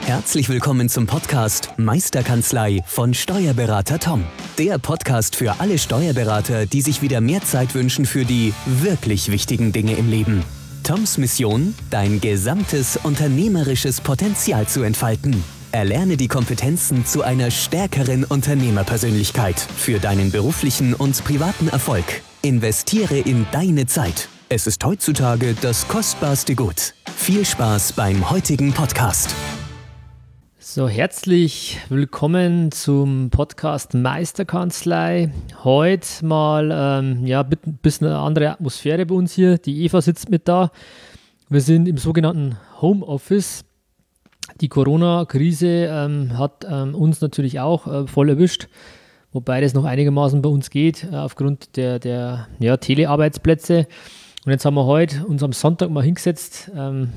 Herzlich willkommen zum Podcast Meisterkanzlei von Steuerberater Tom. Der Podcast für alle Steuerberater, die sich wieder mehr Zeit wünschen für die wirklich wichtigen Dinge im Leben. Toms Mission, dein gesamtes unternehmerisches Potenzial zu entfalten. Erlerne die Kompetenzen zu einer stärkeren Unternehmerpersönlichkeit für deinen beruflichen und privaten Erfolg. Investiere in deine Zeit. Es ist heutzutage das kostbarste Gut. Viel Spaß beim heutigen Podcast. So, herzlich willkommen zum Podcast Meisterkanzlei. Heute mal ein bisschen eine andere Atmosphäre bei uns hier. Die Eva sitzt mit da. Wir sind im sogenannten Homeoffice. Die Corona-Krise hat uns natürlich auch voll erwischt, wobei das noch einigermaßen bei uns geht, aufgrund der Telearbeitsplätze. Und jetzt haben wir heute uns am Sonntag mal hingesetzt,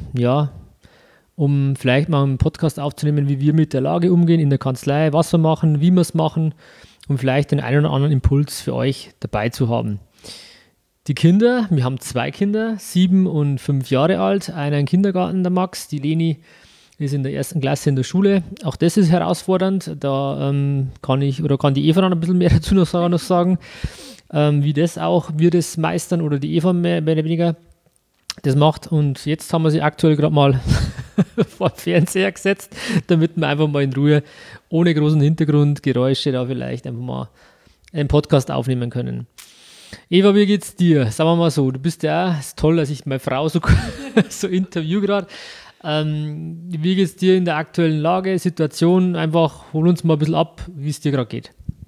um vielleicht mal einen Podcast aufzunehmen, wie wir mit der Lage umgehen in der Kanzlei, was wir machen, wie wir es machen, um vielleicht den einen oder anderen Impuls für euch dabei zu haben. Die Kinder, wir haben 2 Kinder, 7 und 5 Jahre alt, einer im Kindergarten, der Max, die Leni ist in der 1. Klasse in der Schule. Auch das ist herausfordernd, da kann die Eva noch ein bisschen mehr dazu noch sagen, wie wir das meistern oder die Eva mehr oder weniger das macht. Und jetzt haben wir sie aktuell gerade mal vor den Fernseher gesetzt, damit wir einfach mal in Ruhe, ohne großen Hintergrundgeräusche, da vielleicht einfach mal einen Podcast aufnehmen können. Eva, wie geht's dir? Sagen wir mal so, du bist ja, ist toll, dass ich meine Frau so interview gerade. Wie geht's dir in der aktuellen Lage, Situation? Einfach hol uns mal ein bisschen ab, wie es dir gerade geht.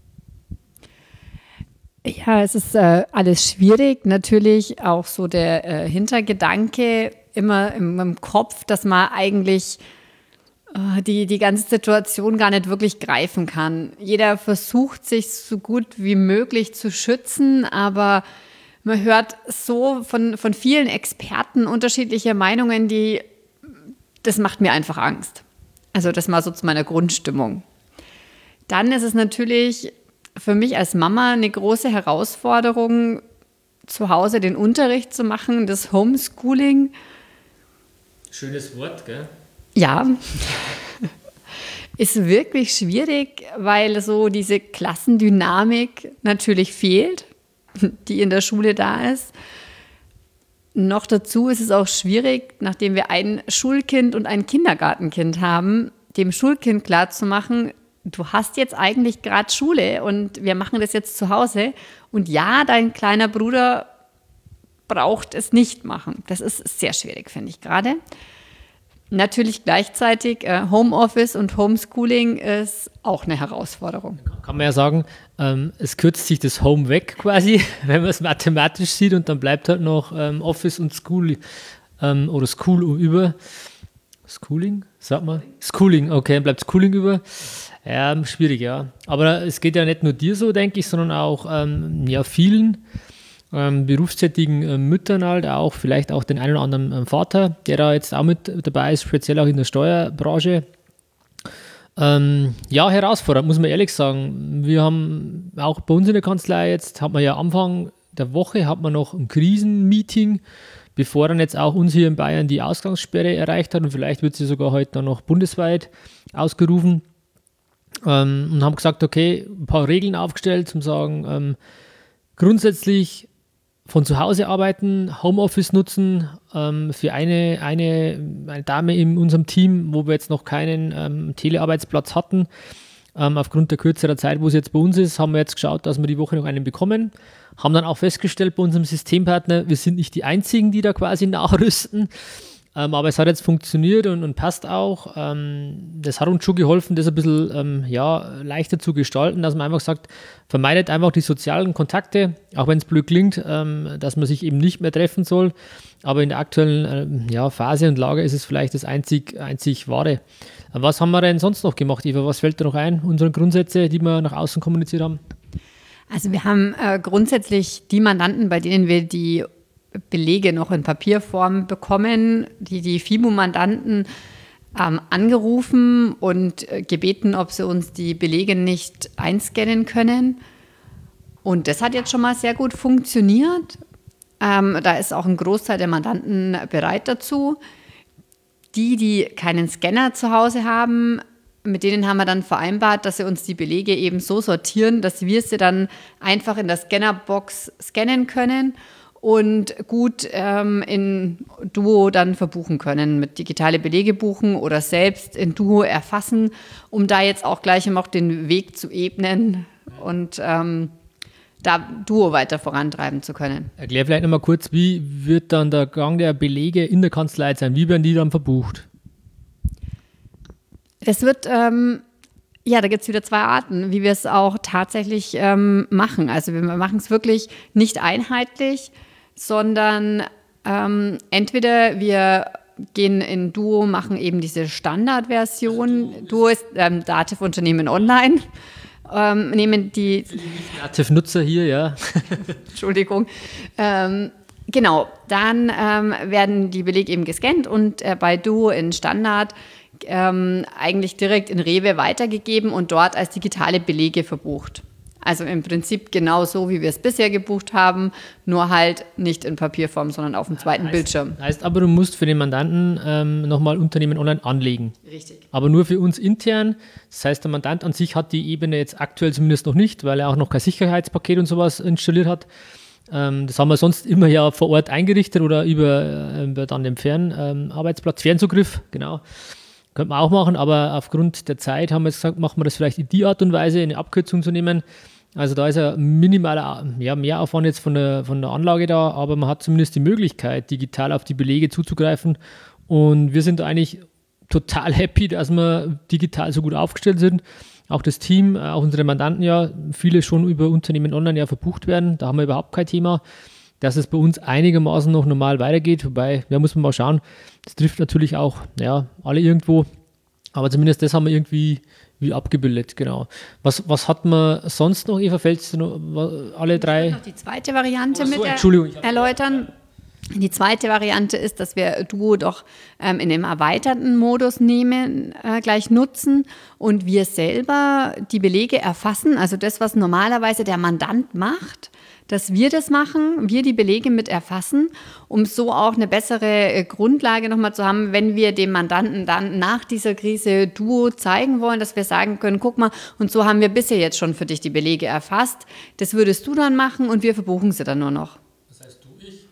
Ja, es ist alles schwierig. Natürlich auch so der Hintergedanke immer im Kopf, dass man eigentlich die ganze Situation gar nicht wirklich greifen kann. Jeder versucht, sich so gut wie möglich zu schützen, aber man hört so von vielen Experten unterschiedliche Meinungen, das macht mir einfach Angst. Also das mal so zu meiner Grundstimmung. Dann ist es natürlich für mich als Mama eine große Herausforderung, zu Hause den Unterricht zu machen, das Homeschooling. Schönes Wort, gell? Ja, ist wirklich schwierig, weil so diese Klassendynamik natürlich fehlt, die in der Schule da ist. Noch dazu ist es auch schwierig, nachdem wir ein Schulkind und ein Kindergartenkind haben, dem Schulkind klarzumachen, du hast jetzt eigentlich gerade Schule und wir machen das jetzt zu Hause. Und ja, dein kleiner Bruder braucht es nicht machen. Das ist sehr schwierig, finde ich gerade. Natürlich gleichzeitig Homeoffice und Homeschooling ist auch eine Herausforderung. Kann man ja sagen, es kürzt sich das Home weg quasi, wenn man es mathematisch sieht, und dann bleibt halt noch Office und School oder School über. Schooling, sagt man? Schooling, okay, dann bleibt Schooling über. Ja, schwierig, ja. Aber es geht ja nicht nur dir so, denke ich, sondern auch vielen berufstätigen Müttern halt, auch vielleicht auch den einen oder anderen Vater, der da jetzt auch mit dabei ist, speziell auch in der Steuerbranche. Herausfordernd, muss man ehrlich sagen. Wir haben auch bei uns in der Kanzlei jetzt, hat man ja Anfang der Woche, hat man noch ein Krisenmeeting, bevor dann jetzt auch uns hier in Bayern die Ausgangssperre erreicht hat, und vielleicht wird sie sogar heute dann noch bundesweit ausgerufen, und haben gesagt, okay, ein paar Regeln aufgestellt, zum sagen, grundsätzlich von zu Hause arbeiten, Homeoffice nutzen, für eine Dame in unserem Team, wo wir jetzt noch keinen Telearbeitsplatz hatten, aufgrund der kürzeren Zeit, wo es jetzt bei uns ist, haben wir jetzt geschaut, dass wir die Woche noch einen bekommen. Haben dann auch festgestellt bei unserem Systempartner, wir sind nicht die Einzigen, die da quasi nachrüsten. Aber es hat jetzt funktioniert und passt auch. Das hat uns schon geholfen, das ein bisschen leichter zu gestalten, dass man einfach sagt, vermeidet einfach die sozialen Kontakte, auch wenn es blöd klingt, dass man sich eben nicht mehr treffen soll. Aber in der aktuellen Phase und Lage ist es vielleicht das einzig Wahre. Was haben wir denn sonst noch gemacht, Eva? Was fällt dir noch ein, unsere Grundsätze, die wir nach außen kommuniziert haben? Also wir haben grundsätzlich die Mandanten, bei denen wir die Belege noch in Papierform bekommen, die FIBO-Mandanten angerufen und gebeten, ob sie uns die Belege nicht einscannen können. Und das hat jetzt schon mal sehr gut funktioniert. Da ist auch ein Großteil der Mandanten bereit dazu. die keinen Scanner zu Hause haben, mit denen haben wir dann vereinbart, dass sie uns die Belege eben so sortieren, dass wir sie dann einfach in der Scannerbox scannen können und gut in Duo dann verbuchen können, mit digitale Belege buchen oder selbst in Duo erfassen, um da jetzt auch gleich noch den Weg zu ebnen und da Duo weiter vorantreiben zu können. Erklär vielleicht nochmal kurz, wie wird dann der Gang der Belege in der Kanzlei sein? Wie werden die dann verbucht? Das wird, da gibt es wieder 2 Arten, wie wir es auch tatsächlich machen. Also wir machen es wirklich nicht einheitlich, sondern entweder wir gehen in Duo, machen eben diese Standardversion. Also Duo ist Dativ Unternehmen Online. Nehmen die Dativ-Nutzer hier, ja. Entschuldigung. Genau, dann werden die Belege eben gescannt und bei Duo in Standard eigentlich direkt in Rewe weitergegeben und dort als digitale Belege verbucht. Also im Prinzip genau so, wie wir es bisher gebucht haben, nur halt nicht in Papierform, sondern auf dem zweiten Bildschirm. Heißt aber, du musst für den Mandanten nochmal Unternehmen online anlegen. Richtig. Aber nur für uns intern. Das heißt, der Mandant an sich hat die Ebene jetzt aktuell zumindest noch nicht, weil er auch noch kein Sicherheitspaket und sowas installiert hat. Das haben wir sonst immer ja vor Ort eingerichtet oder über dann den Fernarbeitsplatz, Fernzugriff, genau. Könnte man auch machen, aber aufgrund der Zeit haben wir jetzt gesagt, machen wir das vielleicht in die Art und Weise, eine Abkürzung zu nehmen. Also da ist ein minimaler Mehraufwand jetzt von der Anlage da, aber man hat zumindest die Möglichkeit, digital auf die Belege zuzugreifen. Und wir sind eigentlich total happy, dass wir digital so gut aufgestellt sind. Auch das Team, auch unsere Mandanten ja, viele schon über Unternehmen online ja verbucht werden. Da haben wir überhaupt kein Thema, dass es bei uns einigermaßen noch normal weitergeht. Wobei, da muss man mal schauen, das trifft natürlich auch alle irgendwo. Aber zumindest das haben wir irgendwie wie abgebildet, genau. Was hat man sonst noch, Eva? Fällst du noch alle 3? Ich will noch die zweite Variante erläutern. Die zweite Variante ist, dass wir Duo doch in dem erweiterten Modus gleich nutzen und wir selber die Belege erfassen, also das, was normalerweise der Mandant macht, dass wir das machen, wir die Belege mit erfassen, um so auch eine bessere Grundlage nochmal zu haben, wenn wir dem Mandanten dann nach dieser Krise Duo zeigen wollen, dass wir sagen können, guck mal, und so haben wir bisher jetzt schon für dich die Belege erfasst. Das würdest du dann machen und wir verbuchen sie dann nur noch. Was heißt du, ich?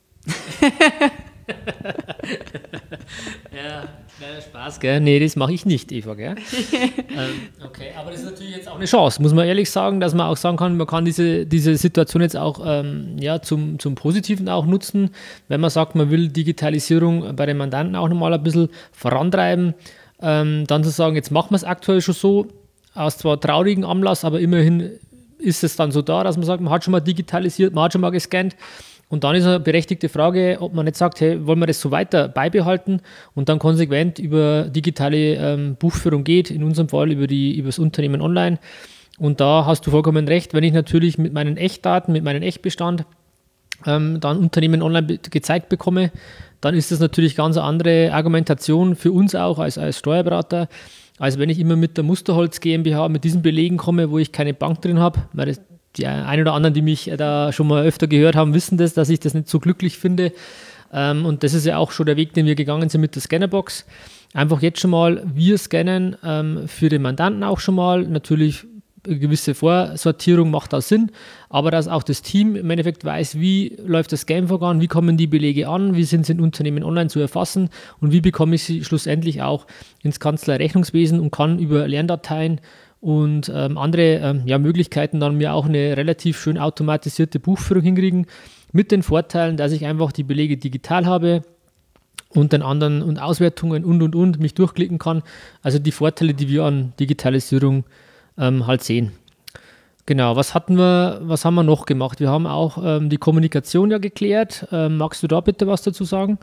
Ja, Spaß, gell? Nee, das mache ich nicht, Eva, gell? Okay, aber das ist natürlich jetzt auch eine Chance, muss man ehrlich sagen, dass man auch sagen kann, man kann diese Situation jetzt auch zum Positiven auch nutzen, wenn man sagt, man will Digitalisierung bei den Mandanten auch nochmal ein bisschen vorantreiben, dann zu sagen, jetzt machen wir es aktuell schon so, aus zwar traurigen Anlass, aber immerhin ist es dann so da, dass man sagt, man hat schon mal digitalisiert, man hat schon mal gescannt. Und dann ist eine berechtigte Frage, ob man nicht sagt, hey, wollen wir das so weiter beibehalten und dann konsequent über digitale Buchführung geht, in unserem Fall über das Unternehmen online. Und da hast du vollkommen recht, wenn ich natürlich mit meinen Echtdaten, mit meinem Echtbestand dann Unternehmen online gezeigt bekomme, dann ist das natürlich ganz eine andere Argumentation für uns auch als Steuerberater, als wenn ich immer mit der Musterholz GmbH mit diesen Belegen komme, wo ich keine Bank drin habe. Die ein oder anderen, die mich da schon mal öfter gehört haben, wissen das, dass ich das nicht so glücklich finde. Und das ist ja auch schon der Weg, den wir gegangen sind mit der Scannerbox. Einfach jetzt schon mal, wir scannen für den Mandanten auch schon mal. Natürlich eine gewisse Vorsortierung macht da Sinn, aber dass auch das Team im Endeffekt weiß, wie läuft das Scan-Vorgang, wie kommen die Belege an, wie sind sie in Unternehmen online zu erfassen und wie bekomme ich sie schlussendlich auch ins Kanzlei-Rechnungswesen und kann über Lerndateien und andere Möglichkeiten dann mir auch eine relativ schön automatisierte Buchführung hinkriegen, mit den Vorteilen, dass ich einfach die Belege digital habe und den anderen und Auswertungen und mich durchklicken kann. Also die Vorteile, die wir an Digitalisierung halt sehen. Genau, was haben wir noch gemacht? Wir haben auch die Kommunikation ja geklärt. Magst du da bitte was dazu sagen?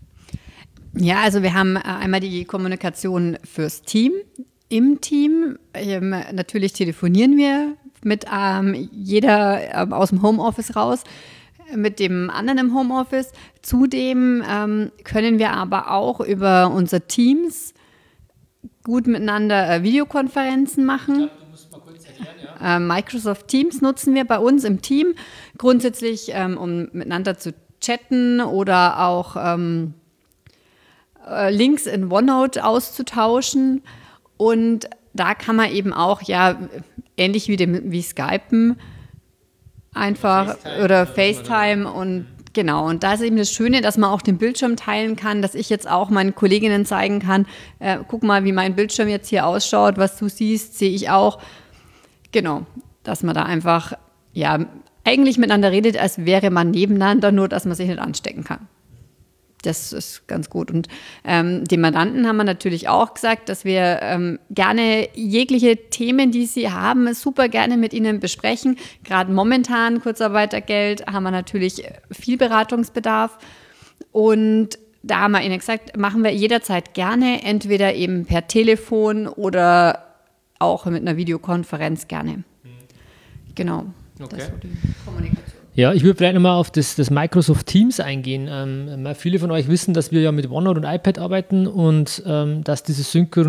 Ja, also wir haben einmal die Kommunikation fürs Team. Im Team, natürlich telefonieren wir mit jeder aus dem Homeoffice raus, mit dem anderen im Homeoffice. Zudem können wir aber auch über unser Teams gut miteinander Videokonferenzen machen. Ich glaube, du musst mal kurz erklären, ja. Microsoft Teams nutzen wir bei uns im Team, grundsätzlich um miteinander zu chatten oder auch Links in OneNote auszutauschen. Und da kann man eben auch, ja, ähnlich wie Skypen, einfach oder FaceTime und genau. Und da ist eben das Schöne, dass man auch den Bildschirm teilen kann, dass ich jetzt auch meinen Kolleginnen zeigen kann, guck mal, wie mein Bildschirm jetzt hier ausschaut, was du siehst, sehe ich auch. Genau, dass man da einfach, ja, eigentlich miteinander redet, als wäre man nebeneinander, nur dass man sich nicht anstecken kann. Das ist ganz gut. Und den Mandanten haben wir natürlich auch gesagt, dass wir gerne jegliche Themen, die sie haben, super gerne mit ihnen besprechen. Gerade momentan, Kurzarbeitergeld, haben wir natürlich viel Beratungsbedarf. Und da haben wir ihnen gesagt, machen wir jederzeit gerne, entweder eben per Telefon oder auch mit einer Videokonferenz gerne. Genau, okay. Das ist so die Kommunikation. Ja, ich würde vielleicht nochmal auf das Microsoft Teams eingehen. Viele von euch wissen, dass wir ja mit OneNote und iPad arbeiten und dass diese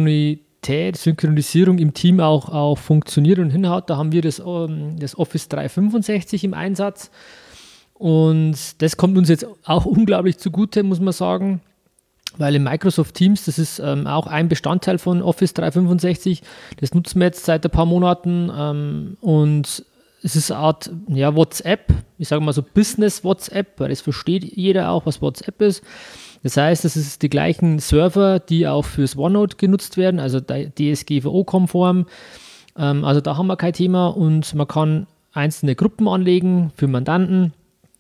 Synchronisierung im Team auch funktioniert und hinhaut. Da haben wir das Office 365 im Einsatz und das kommt uns jetzt auch unglaublich zugute, muss man sagen, weil im Microsoft Teams, das ist auch ein Bestandteil von Office 365, das nutzen wir jetzt seit ein paar Monaten und es ist eine Art WhatsApp, ich sage mal so Business-WhatsApp, weil das versteht jeder auch, was WhatsApp ist. Das heißt, es ist die gleichen Server, die auch fürs OneNote genutzt werden, also DSGVO-konform. Also da haben wir kein Thema und man kann einzelne Gruppen anlegen für Mandanten.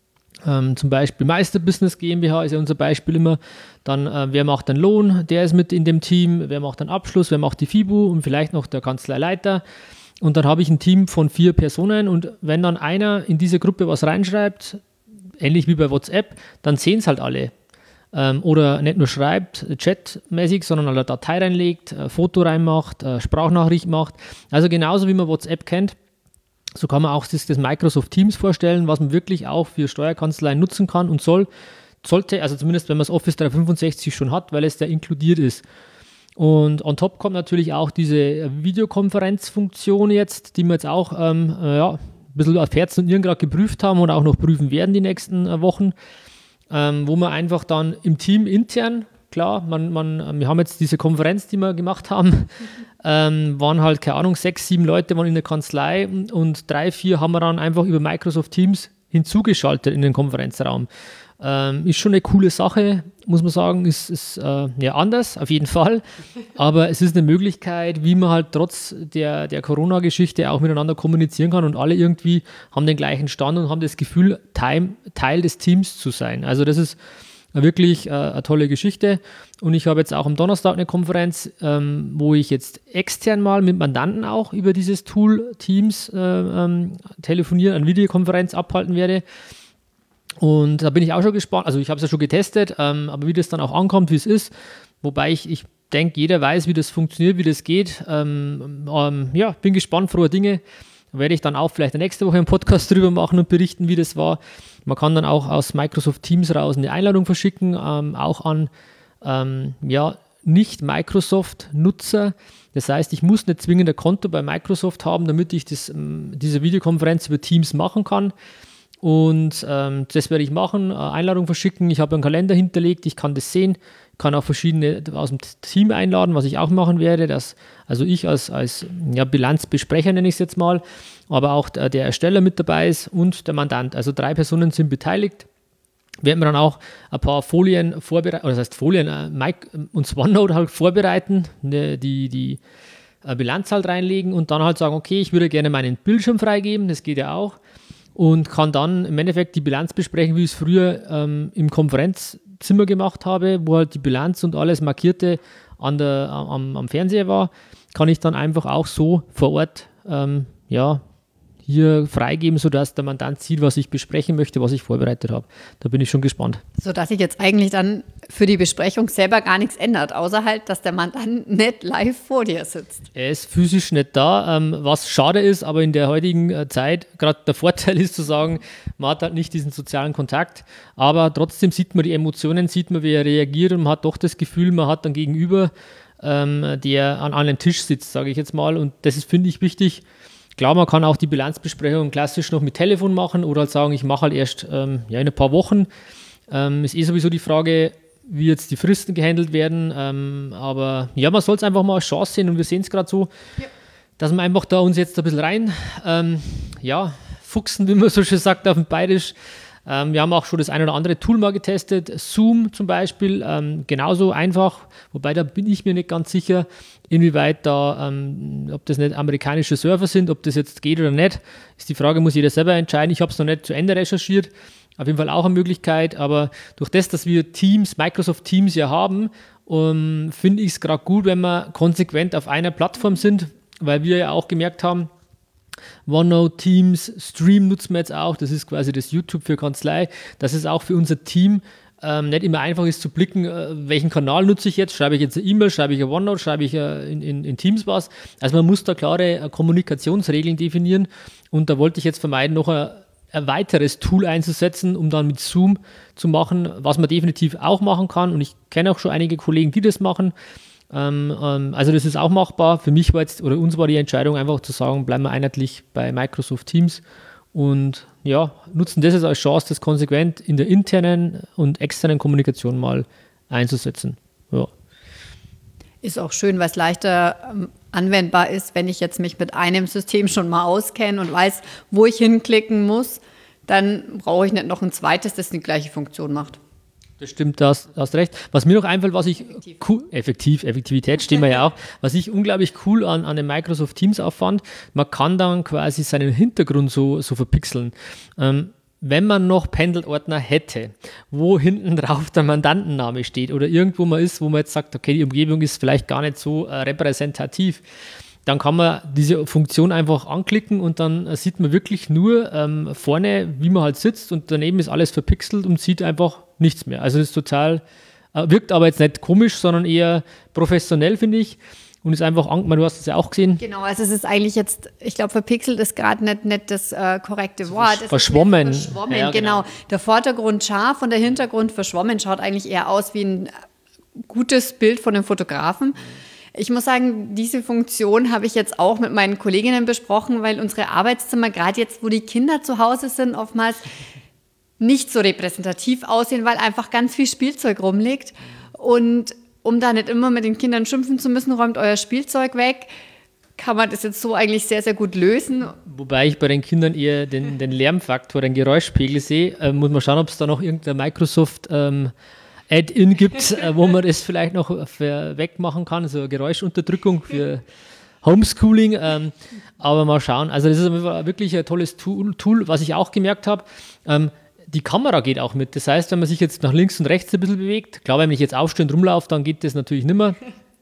Zum Beispiel Meisterbusiness GmbH ist ja unser Beispiel immer. Dann wer macht den Lohn, der ist mit in dem Team, wer macht den Abschluss, wer macht die FIBU und vielleicht noch der Kanzleileiter. Und dann habe ich ein Team von 4 Personen und wenn dann einer in diese Gruppe was reinschreibt, ähnlich wie bei WhatsApp, dann sehen es halt alle. Oder nicht nur schreibt, chatmäßig, sondern eine Datei reinlegt, ein Foto reinmacht, eine Sprachnachricht macht. Also genauso wie man WhatsApp kennt, so kann man auch das Microsoft Teams vorstellen, was man wirklich auch für Steuerkanzleien nutzen kann und sollte, also zumindest wenn man das Office 365 schon hat, weil es da inkludiert ist. Und on top kommt natürlich auch diese Videokonferenzfunktion jetzt, die wir jetzt auch ein bisschen auf Herz und Nieren gerade geprüft haben und auch noch prüfen werden die nächsten Wochen, wo man einfach dann im Team intern, klar, wir haben jetzt diese Konferenz, die wir gemacht haben, waren halt, keine Ahnung, 6, 7 Leute waren in der Kanzlei und 3, 4 haben wir dann einfach über Microsoft Teams hinzugeschaltet in den Konferenzraum. Ist schon eine coole Sache, muss man sagen, ist anders, auf jeden Fall, aber es ist eine Möglichkeit, wie man halt trotz der Corona-Geschichte auch miteinander kommunizieren kann und alle irgendwie haben den gleichen Stand und haben das Gefühl, Teil des Teams zu sein. Also das ist wirklich eine tolle Geschichte und ich habe jetzt auch am Donnerstag eine Konferenz, wo ich jetzt extern mal mit Mandanten auch über dieses Tool Teams telefonieren, eine Videokonferenz abhalten werde. Und da bin ich auch schon gespannt, also ich habe es ja schon getestet, aber wie das dann auch ankommt, wie es ist, wobei ich denke, jeder weiß, wie das funktioniert, wie das geht. Bin gespannt, frohe Dinge. Da werde ich dann auch vielleicht nächste Woche einen Podcast drüber machen und berichten, wie das war. Man kann dann auch aus Microsoft Teams raus eine Einladung verschicken, auch an Nicht-Microsoft-Nutzer. Das heißt, ich muss nicht zwingend ein Konto bei Microsoft haben, damit ich diese Videokonferenz über Teams machen kann. Und das werde ich machen, Einladung verschicken. Ich habe einen Kalender hinterlegt, ich kann das sehen, kann auch verschiedene aus dem Team einladen, was ich auch machen werde. Also ich als Bilanzbesprecher nenne ich es jetzt mal, aber auch der Ersteller mit dabei ist und der Mandant. Also 3 Personen sind beteiligt. Werden wir dann auch ein paar Folien vorbereiten, oder das heißt Folien, uns OneNote halt vorbereiten, die Bilanz halt reinlegen und dann halt sagen, okay, ich würde gerne meinen Bildschirm freigeben, das geht ja auch. Und kann dann im Endeffekt die Bilanz besprechen, wie ich es früher im Konferenzzimmer gemacht habe, wo halt die Bilanz und alles Markierte am Fernseher war, kann ich dann einfach auch so vor Ort hier freigeben, sodass der Mandant sieht, was ich besprechen möchte, was ich vorbereitet habe. Da bin ich schon gespannt. Sodass sich jetzt eigentlich dann für die Besprechung selber gar nichts ändert, außer halt, dass der Mandant nicht live vor dir sitzt. Er ist physisch nicht da, was schade ist, aber in der heutigen Zeit, gerade der Vorteil ist zu sagen, man hat halt nicht diesen sozialen Kontakt, aber trotzdem sieht man die Emotionen, sieht man, wie er reagiert und man hat doch das Gefühl, man hat dann gegenüber, der an einem Tisch sitzt, sage ich jetzt mal, und das ist, finde ich, wichtig. Klar, man kann auch die Bilanzbesprechung klassisch noch mit Telefon machen oder halt sagen, ich mache halt erst in ein paar Wochen. Ist sowieso die Frage, wie jetzt die Fristen gehandelt werden. Aber ja, man soll es einfach mal als Chance sehen und wir sehen es gerade so, dass wir einfach da uns jetzt ein bisschen rein, fuchsen, wie man so schön sagt auf dem Bayerisch. Wir haben auch schon das ein oder andere Tool mal getestet, Zoom zum Beispiel, genauso einfach, wobei da bin ich mir nicht ganz sicher, inwieweit da, ob das nicht amerikanische Server sind, ob das jetzt geht oder nicht, ist die Frage, muss jeder selber entscheiden. Ich habe es noch nicht zu Ende recherchiert, auf jeden Fall auch eine Möglichkeit, aber durch das, dass wir Microsoft Teams ja haben, finde ich es gerade gut, wenn wir konsequent auf einer Plattform sind, weil wir ja auch gemerkt haben, OneNote, Teams, Stream nutzen wir jetzt auch, das ist quasi das YouTube für Kanzlei, dass es auch für unser Team nicht immer einfach ist zu blicken, welchen Kanal nutze ich jetzt, schreibe ich jetzt eine E-Mail, schreibe ich eine OneNote, schreibe ich in Teams was, also man muss da klare Kommunikationsregeln definieren und da wollte ich jetzt vermeiden, noch ein weiteres Tool einzusetzen, um dann mit Zoom zu machen, was man definitiv auch machen kann und ich kenne auch schon einige Kollegen, die das machen. Also das ist auch machbar. Für mich war jetzt, oder uns war die Entscheidung einfach zu sagen, bleiben wir einheitlich bei Microsoft Teams und ja, nutzen das jetzt als Chance, das konsequent in der internen und externen Kommunikation mal einzusetzen. Ja. Ist auch schön, weil es leichter anwendbar ist, wenn ich jetzt mich mit einem System schon mal auskenne und weiß, wo ich hinklicken muss, dann brauche ich nicht noch ein zweites, das die gleiche Funktion macht. Das stimmt, da hast recht. Was mir noch einfällt, Effektivität stehen wir ja auch, was ich unglaublich cool an dem Microsoft Teams auffand, man kann dann quasi seinen Hintergrund so verpixeln. Wenn man noch Pendelordner hätte, wo hinten drauf der Mandantenname steht oder irgendwo man ist, wo man jetzt sagt, okay, die Umgebung ist vielleicht gar nicht so repräsentativ, dann kann man diese Funktion einfach anklicken und dann sieht man wirklich nur vorne, wie man halt sitzt und daneben ist alles verpixelt und sieht einfach nichts mehr. Also das ist total, wirkt aber jetzt nicht komisch, sondern eher professionell, finde ich. Und ist einfach, du hast es ja auch gesehen. Genau, also es ist eigentlich jetzt, ich glaube, verpixelt ist gerade nicht das korrekte Wort. Verschwommen. Ja, genau. Der Vordergrund scharf und der Hintergrund verschwommen, schaut eigentlich eher aus wie ein gutes Bild von einem Fotografen. Ich muss sagen, diese Funktion habe ich jetzt auch mit meinen Kolleginnen besprochen, weil unsere Arbeitszimmer, gerade jetzt, wo die Kinder zu Hause sind, oftmals nicht so repräsentativ aussehen, weil einfach ganz viel Spielzeug rumliegt. Und um da nicht immer mit den Kindern schimpfen zu müssen, räumt euer Spielzeug weg, kann man das jetzt so eigentlich sehr, sehr gut lösen. Wobei ich bei den Kindern eher den Lärmfaktor, den Geräuschpegel sehe. Muss man schauen, ob es da noch irgendein Microsoft Add-in gibt, wo man das vielleicht noch wegmachen kann, so Geräuschunterdrückung für Homeschooling, aber mal schauen. Also das ist wirklich ein tolles Tool, was ich auch gemerkt habe. Die Kamera geht auch mit, das heißt, wenn man sich jetzt nach links und rechts ein bisschen bewegt, klar, wenn ich jetzt aufstehe und rumlaufe, dann geht das natürlich nicht mehr.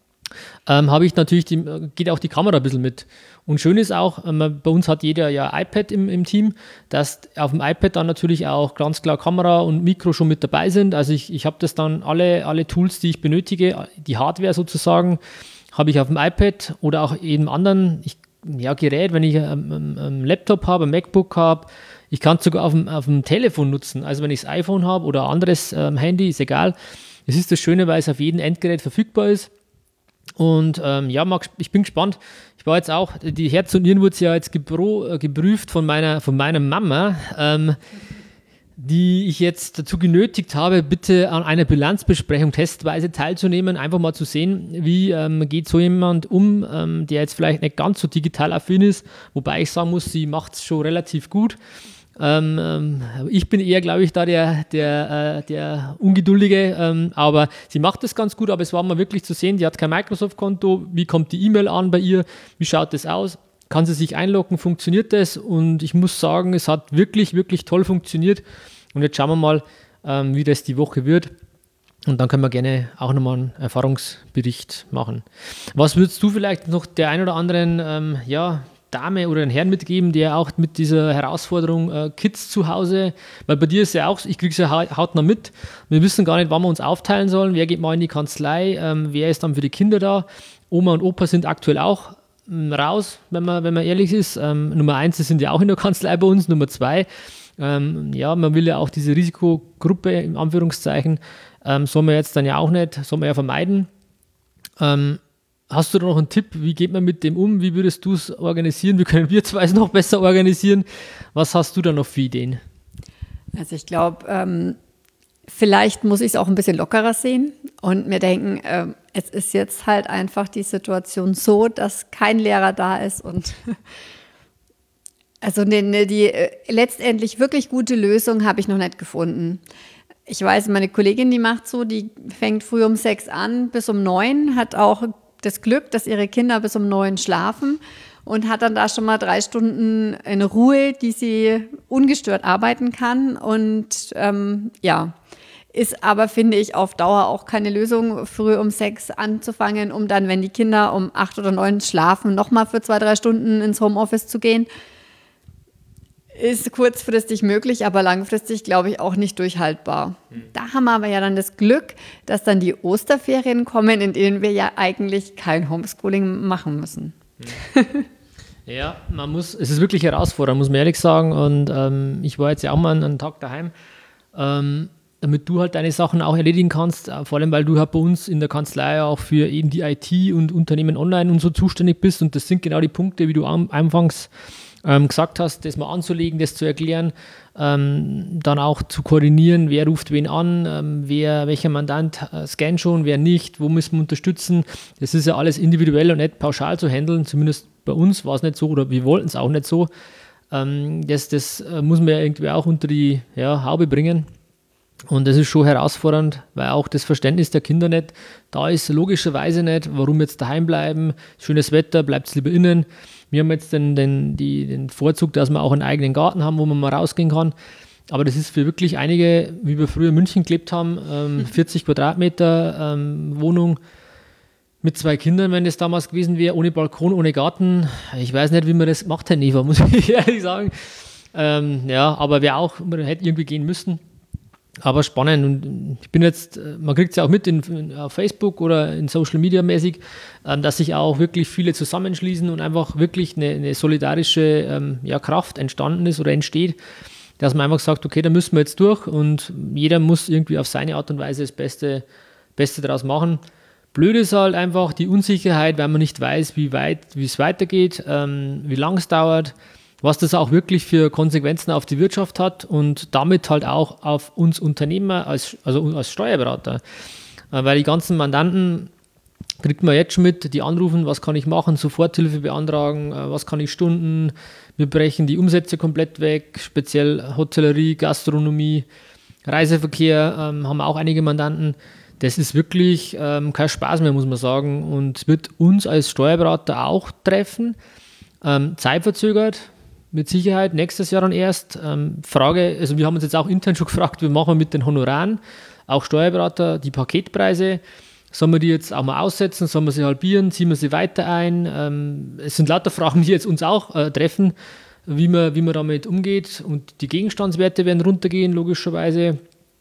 Geht auch die Kamera ein bisschen mit. Und schön ist auch, bei uns hat jeder ja iPad im Team, dass auf dem iPad dann natürlich auch ganz klar Kamera und Mikro schon mit dabei sind. Also ich habe das dann, alle Tools, die ich benötige, die Hardware sozusagen, habe ich auf dem iPad oder auch jedem anderen Gerät, wenn ich einen Laptop habe, ein MacBook habe. Ich kann es sogar auf dem Telefon nutzen. Also wenn ich das iPhone habe oder ein anderes Handy, ist egal. Es ist das Schöne, weil es auf jedem Endgerät verfügbar ist. Und ich bin gespannt. Ich war jetzt auch, die Herz und Nieren wurde ja jetzt geprüft von meiner Mama, die ich jetzt dazu genötigt habe, bitte an einer Bilanzbesprechung testweise teilzunehmen, einfach mal zu sehen, wie geht so jemand der jetzt vielleicht nicht ganz so digital affin ist, wobei ich sagen muss, sie macht es schon relativ gut. Ich bin eher, glaube ich, da der Ungeduldige, aber sie macht das ganz gut, aber es war mal wirklich zu sehen, die hat kein Microsoft-Konto, wie kommt die E-Mail an bei ihr, wie schaut das aus, kann sie sich einloggen, funktioniert das und ich muss sagen, es hat wirklich, wirklich toll funktioniert und jetzt schauen wir mal, wie das die Woche wird und dann können wir gerne auch nochmal einen Erfahrungsbericht machen. Was würdest du vielleicht noch der ein oder anderen, Dame oder einen Herrn mitgeben, der auch mit dieser Herausforderung Kids zu Hause, weil bei dir ist ja auch, ich kriege es ja hautnah mit, wir wissen gar nicht, wann wir uns aufteilen sollen, wer geht mal in die Kanzlei, wer ist dann für die Kinder da, Oma und Opa sind aktuell auch raus, wenn man ehrlich ist, Nummer 1, die sind ja auch in der Kanzlei bei uns, Nummer 2, man will ja auch diese Risikogruppe, in Anführungszeichen, soll man jetzt dann ja auch nicht, soll man ja vermeiden. Hast du da noch einen Tipp? Wie geht man mit dem um? Wie würdest du es organisieren? Wie können wir zwei es noch besser organisieren? Was hast du da noch für Ideen? Also ich glaube, Vielleicht muss ich es auch ein bisschen lockerer sehen und mir denken, es ist jetzt halt einfach die Situation so, dass kein Lehrer da ist und also die letztendlich wirklich gute Lösung habe ich noch nicht gefunden. Ich weiß, meine Kollegin, die macht so, die fängt früh um 6 an bis um 9, hat auch das Glück, dass ihre Kinder bis um 9 schlafen und hat dann da schon mal 3 Stunden in Ruhe, die sie ungestört arbeiten kann und ist aber, finde ich, auf Dauer auch keine Lösung, früh um 6 anzufangen, um dann, wenn die Kinder um 8 oder 9 schlafen, nochmal für 2-3 Stunden ins Homeoffice zu gehen. Ist kurzfristig möglich, aber langfristig, glaube ich, auch nicht durchhaltbar. Da haben wir aber ja dann das Glück, dass dann die Osterferien kommen, in denen wir ja eigentlich kein Homeschooling machen müssen. Ja, es ist wirklich herausfordernd, muss man ehrlich sagen. Und ich war jetzt ja auch mal einen Tag daheim, damit du halt deine Sachen auch erledigen kannst. Vor allem, weil du halt bei uns in der Kanzlei auch für eben die IT und Unternehmen online und so zuständig bist. Und das sind genau die Punkte, wie du anfangs gesagt hast, das mal anzulegen, das zu erklären, dann auch zu koordinieren, wer ruft wen an, welcher Mandant scannt schon, wer nicht, wo müssen wir unterstützen. Das ist ja alles individuell und nicht pauschal zu handeln, zumindest bei uns war es nicht so oder wir wollten es auch nicht so. Das muss man ja irgendwie auch unter die Haube bringen. Und das ist schon herausfordernd, weil auch das Verständnis der Kinder nicht da ist, logischerweise nicht, warum jetzt daheim bleiben, schönes Wetter, bleibt lieber innen. Wir haben jetzt den Vorzug, dass wir auch einen eigenen Garten haben, wo man mal rausgehen kann. Aber das ist für wirklich einige, wie wir früher in München gelebt haben, 40 Quadratmeter Wohnung mit 2 Kindern, wenn das damals gewesen wäre, ohne Balkon, ohne Garten. Ich weiß nicht, wie man das gemacht hätte, Eva, muss ich ehrlich sagen. Aber man hätte irgendwie gehen müssen. Aber spannend und ich bin jetzt, man kriegt es ja auch mit auf Facebook oder in Social Media mäßig, dass sich auch wirklich viele zusammenschließen und einfach wirklich eine solidarische Kraft entstanden ist oder entsteht, dass man einfach sagt, okay, da müssen wir jetzt durch und jeder muss irgendwie auf seine Art und Weise das Beste daraus machen. Blöd ist halt einfach die Unsicherheit, weil man nicht weiß, wie es weitergeht, wie lang es dauert, was das auch wirklich für Konsequenzen auf die Wirtschaft hat und damit halt auch auf uns Unternehmer als Steuerberater. Weil die ganzen Mandanten kriegt man jetzt schon mit, die anrufen, was kann ich machen, Soforthilfe beantragen, was kann ich Stunden, wir brechen die Umsätze komplett weg, speziell Hotellerie, Gastronomie, Reiseverkehr, haben auch einige Mandanten. Das ist wirklich kein Spaß mehr, muss man sagen, und wird uns als Steuerberater auch treffen, zeitverzögert. Mit Sicherheit, nächstes Jahr dann erst. Frage, also wir haben uns jetzt auch intern schon gefragt, wie machen wir mit den Honoraren, auch Steuerberater, die Paketpreise, sollen wir die jetzt auch mal aussetzen, sollen wir sie halbieren, ziehen wir sie weiter ein? Es sind lauter Fragen, die jetzt uns auch treffen, wie man damit umgeht und die Gegenstandswerte werden runtergehen, logischerweise.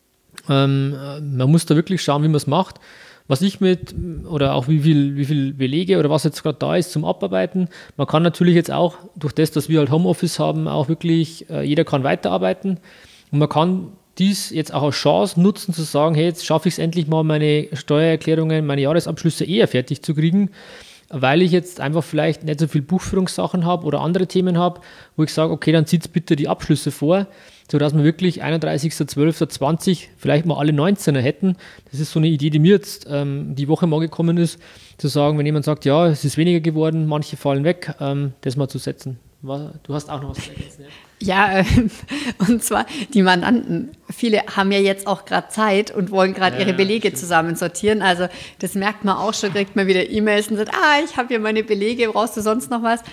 Man muss da wirklich schauen, wie man es macht. Was ich oder auch wie viel Belege oder was jetzt gerade da ist zum Abarbeiten. Man kann natürlich jetzt auch, durch das, dass wir halt Homeoffice haben, auch wirklich, jeder kann weiterarbeiten. Und man kann dies jetzt auch als Chance nutzen, zu sagen, hey, jetzt schaffe ich es endlich mal, meine Steuererklärungen, meine Jahresabschlüsse eher fertig zu kriegen, weil ich jetzt einfach vielleicht nicht so viel Buchführungssachen habe oder andere Themen habe, wo ich sage, okay, dann zieht bitte die Abschlüsse vor, sodass wir wirklich 31.12.20 vielleicht mal alle 19er hätten. Das ist so eine Idee, die mir jetzt die Woche mal gekommen ist, zu sagen, wenn jemand sagt, ja, es ist weniger geworden, manche fallen weg, das mal zu setzen. Du hast auch noch was zu ergänzen, ja? Ja, und zwar die Mandanten. Viele haben ja jetzt auch gerade Zeit und wollen gerade ihre Belege zusammen sortieren. Also das merkt man auch schon, kriegt man wieder E-Mails und sagt, ich habe hier meine Belege, brauchst du sonst noch was?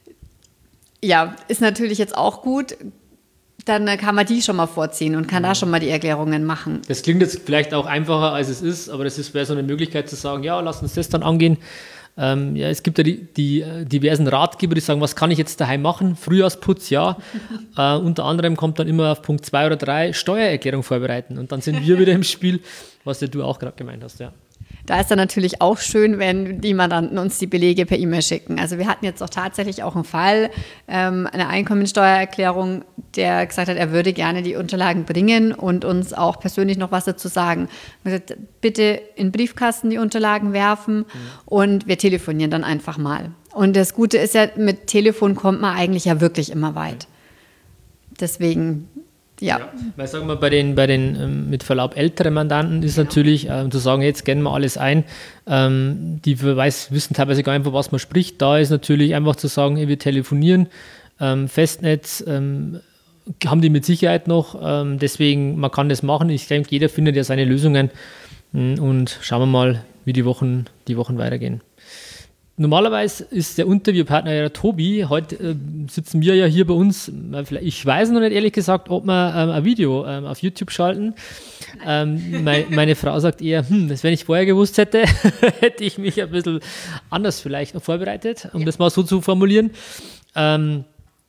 Ja, ist natürlich jetzt auch gut. Dann kann man die schon mal vorziehen und kann da schon mal die Erklärungen machen. Das klingt jetzt vielleicht auch einfacher, als es ist, aber das wäre so eine Möglichkeit zu sagen, ja, lass uns das dann angehen. Es gibt ja die diversen Ratgeber, die sagen, was kann ich jetzt daheim machen? Frühjahrsputz, ja. Unter anderem kommt dann immer auf Punkt 2 oder 3 Steuererklärung vorbereiten. Und dann sind wir wieder im Spiel, was ja du auch gerade gemeint hast, ja. Da ist dann natürlich auch schön, wenn die Mandanten uns die Belege per E-Mail schicken. Also wir hatten jetzt auch tatsächlich auch einen Fall, eine Einkommensteuererklärung, der gesagt hat, er würde gerne die Unterlagen bringen und uns auch persönlich noch was dazu sagen. Wir haben gesagt, bitte in den Briefkasten die Unterlagen werfen und wir telefonieren dann einfach mal. Und das Gute ist ja, mit Telefon kommt man eigentlich ja wirklich immer weit. Deswegen Ja. Weil sagen wir, bei den mit Verlaub älteren Mandanten ist natürlich zu sagen, jetzt scannen wir alles ein, die wissen teilweise gar nicht, von was man spricht. Da ist natürlich einfach zu sagen, wir telefonieren, Festnetz haben die mit Sicherheit noch, deswegen, man kann das machen. Ich denke, jeder findet ja seine Lösungen und schauen wir mal, wie die Wochen weitergehen. Normalerweise ist der Interviewpartner ja der Tobi. Heute sitzen wir ja hier bei uns. Ich weiß noch nicht ehrlich gesagt, ob wir ein Video auf YouTube schalten. Meine Frau sagt eher, wenn ich vorher gewusst hätte, hätte ich mich ein bisschen anders vielleicht noch vorbereitet, um das mal so zu formulieren. Der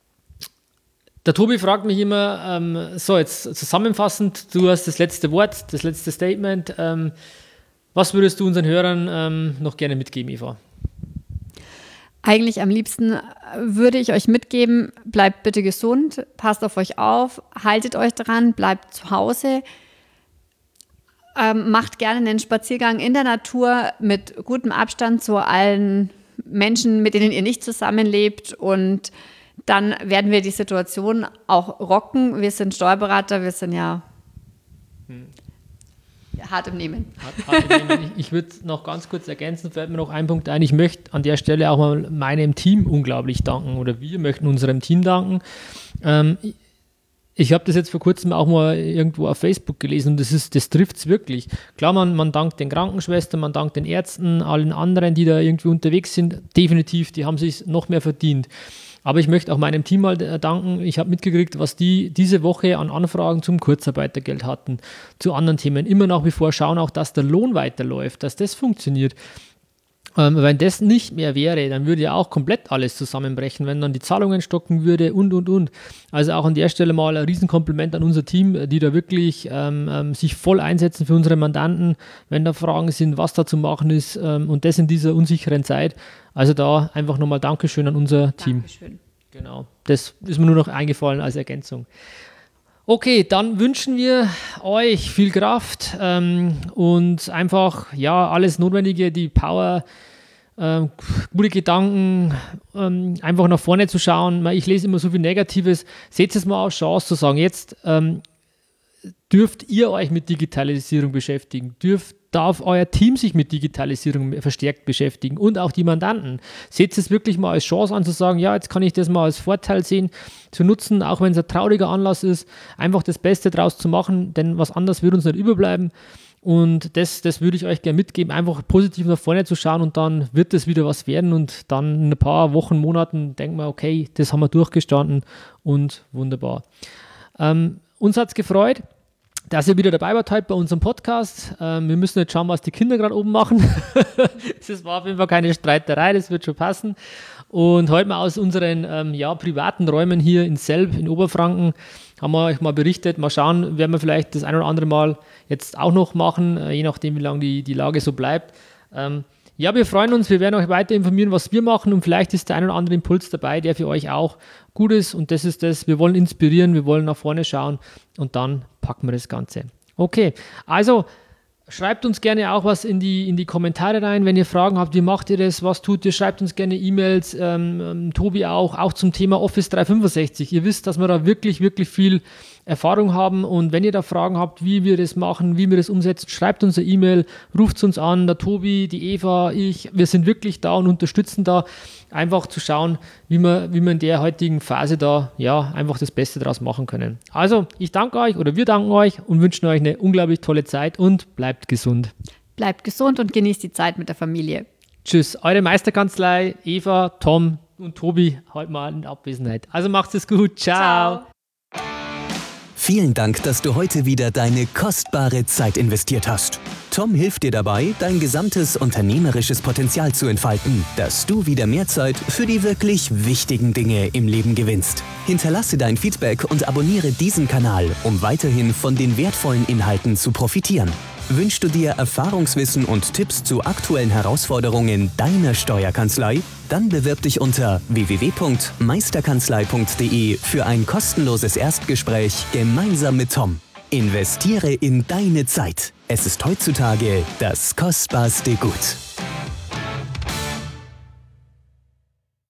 Tobi fragt mich immer, so jetzt zusammenfassend, du hast das letzte Wort, das letzte Statement. Was würdest du unseren Hörern noch gerne mitgeben, Eva? Eigentlich am liebsten würde ich euch mitgeben, bleibt bitte gesund, passt auf euch auf, haltet euch dran, bleibt zu Hause, macht gerne einen Spaziergang in der Natur mit gutem Abstand zu allen Menschen, mit denen ihr nicht zusammenlebt, und dann werden wir die Situation auch rocken. Wir sind Steuerberater, wir sind ja hart im Nehmen. Ich würde noch ganz kurz ergänzen, fällt mir noch ein Punkt ein. Ich möchte an der Stelle auch mal meinem Team unglaublich danken, oder wir möchten unserem Team danken. Ich habe das jetzt vor kurzem auch mal irgendwo auf Facebook gelesen und das trifft es wirklich. Klar, man dankt den Krankenschwestern, man dankt den Ärzten, allen anderen, die da irgendwie unterwegs sind. Definitiv, die haben sich noch mehr verdient. Aber ich möchte auch meinem Team mal danken. Ich habe mitgekriegt, was die diese Woche an Anfragen zum Kurzarbeitergeld hatten, zu anderen Themen. Immer nach wie vor schauen auch, dass der Lohn weiterläuft, dass das funktioniert. Wenn das nicht mehr wäre, dann würde ja auch komplett alles zusammenbrechen, wenn dann die Zahlungen stocken würde und. Also auch an der Stelle mal ein Riesenkompliment an unser Team, die da wirklich sich voll einsetzen für unsere Mandanten, wenn da Fragen sind, was da zu machen ist, und das in dieser unsicheren Zeit. Also da einfach nochmal Dankeschön an unser Team. Dankeschön. Genau, das ist mir nur noch eingefallen als Ergänzung. Okay, dann wünschen wir euch viel Kraft und einfach alles Notwendige, die Power, gute Gedanken, einfach nach vorne zu schauen. Ich lese immer so viel Negatives. Seht es mal als Chance zu sagen, jetzt dürft ihr euch mit Digitalisierung beschäftigen, darf euer Team sich mit Digitalisierung verstärkt beschäftigen und auch die Mandanten. Seht es wirklich mal als Chance an, zu sagen, ja, jetzt kann ich das mal als Vorteil sehen, zu nutzen, auch wenn es ein trauriger Anlass ist, einfach das Beste draus zu machen, denn was anderes wird uns nicht überbleiben. Und das würde ich euch gerne mitgeben, einfach positiv nach vorne zu schauen, und dann wird es wieder was werden, und dann in ein paar Wochen, Monaten denken wir, okay, das haben wir durchgestanden und wunderbar. Uns hat es gefreut, dass ihr wieder dabei wart heute bei unserem Podcast. Wir müssen jetzt schauen, was die Kinder gerade oben machen. Das war auf jeden Fall keine Streiterei, das wird schon passen. Und heute mal aus unseren privaten Räumen hier in Selb in Oberfranken haben wir euch mal berichtet. Mal schauen, werden wir vielleicht das ein oder andere Mal jetzt auch noch machen, je nachdem, wie lange die Lage so bleibt. Wir freuen uns, wir werden euch weiter informieren, was wir machen, und vielleicht ist der ein oder andere Impuls dabei, der für euch auch gut ist, und das ist das, wir wollen inspirieren, wir wollen nach vorne schauen, und dann packen wir das Ganze. Okay, also schreibt uns gerne auch was in die Kommentare rein, wenn ihr Fragen habt, wie macht ihr das, was tut ihr, schreibt uns gerne E-Mails, Tobi auch zum Thema Office 365. Ihr wisst, dass wir da wirklich, wirklich viel Erfahrung haben, und wenn ihr da Fragen habt, wie wir das machen, wie wir das umsetzen, schreibt uns eine E-Mail, ruft uns an, der Tobi, die Eva, wir sind wirklich da und unterstützen da, einfach zu schauen, wie wir in der heutigen Phase da einfach das Beste draus machen können. Also, ich danke euch, oder wir danken euch und wünschen euch eine unglaublich tolle Zeit, und bleibt gesund. Bleibt gesund und genießt die Zeit mit der Familie. Tschüss, eure Meisterkanzlei, Eva, Tom und Tobi, heute mal in Abwesenheit. Also macht's es gut, ciao. Vielen Dank, dass du heute wieder deine kostbare Zeit investiert hast. Tom hilft dir dabei, dein gesamtes unternehmerisches Potenzial zu entfalten, dass du wieder mehr Zeit für die wirklich wichtigen Dinge im Leben gewinnst. Hinterlasse dein Feedback und abonniere diesen Kanal, um weiterhin von den wertvollen Inhalten zu profitieren. Wünschst du dir Erfahrungswissen und Tipps zu aktuellen Herausforderungen deiner Steuerkanzlei? Dann bewirb dich unter www.meisterkanzlei.de für ein kostenloses Erstgespräch gemeinsam mit Tom. Investiere in deine Zeit. Es ist heutzutage das kostbarste Gut.